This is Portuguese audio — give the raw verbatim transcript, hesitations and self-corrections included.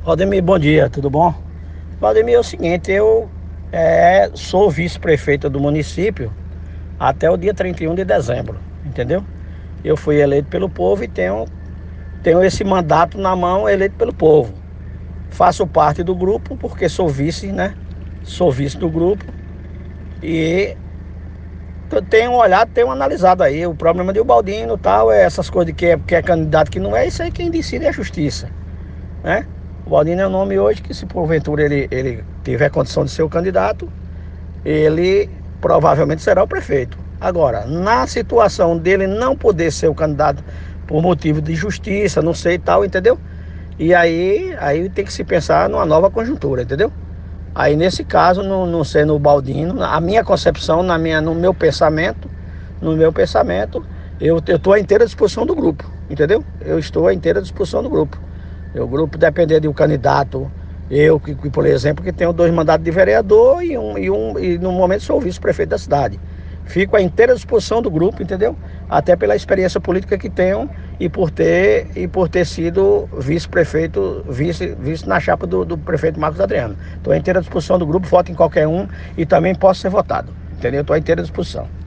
Valdemir, bom dia, tudo bom? Valdemir, é o seguinte, eu é, sou vice-prefeito do município até o dia trinta e um de dezembro, entendeu? Eu fui eleito pelo povo e tenho, tenho esse mandato na mão, eleito pelo povo. Faço parte do grupo porque sou vice, né? Sou vice do grupo e eu tenho olhado, tenho analisado aí o problema de Ubaldino e tal, é essas coisas de que é, que é candidato que não é, isso aí quem decide é a justiça, né? O Baldino é um nome hoje que, se porventura ele, ele tiver condição de ser o candidato, ele provavelmente será o prefeito. Agora, na situação dele não poder ser o candidato por motivo de justiça, não sei e tal, entendeu? E aí, aí tem que se pensar numa nova conjuntura, entendeu? Aí nesse caso, não, não sendo o Baldino, a minha concepção, na minha, no meu pensamento, no meu pensamento, eu estou à inteira disposição do grupo, entendeu? Eu estou à inteira disposição do grupo. O grupo, depender de um candidato, eu, que, que, por exemplo, que tenho dois mandatos de vereador e, um, e, um, e no momento sou vice-prefeito da cidade. Fico à inteira disposição do grupo, entendeu? Até pela experiência política que tenho e por ter, e por ter sido vice-prefeito, vice, vice na chapa do, do prefeito Marcos Adriano. Estou à inteira disposição do grupo, voto em qualquer um e também posso ser votado, entendeu? Estou à inteira disposição.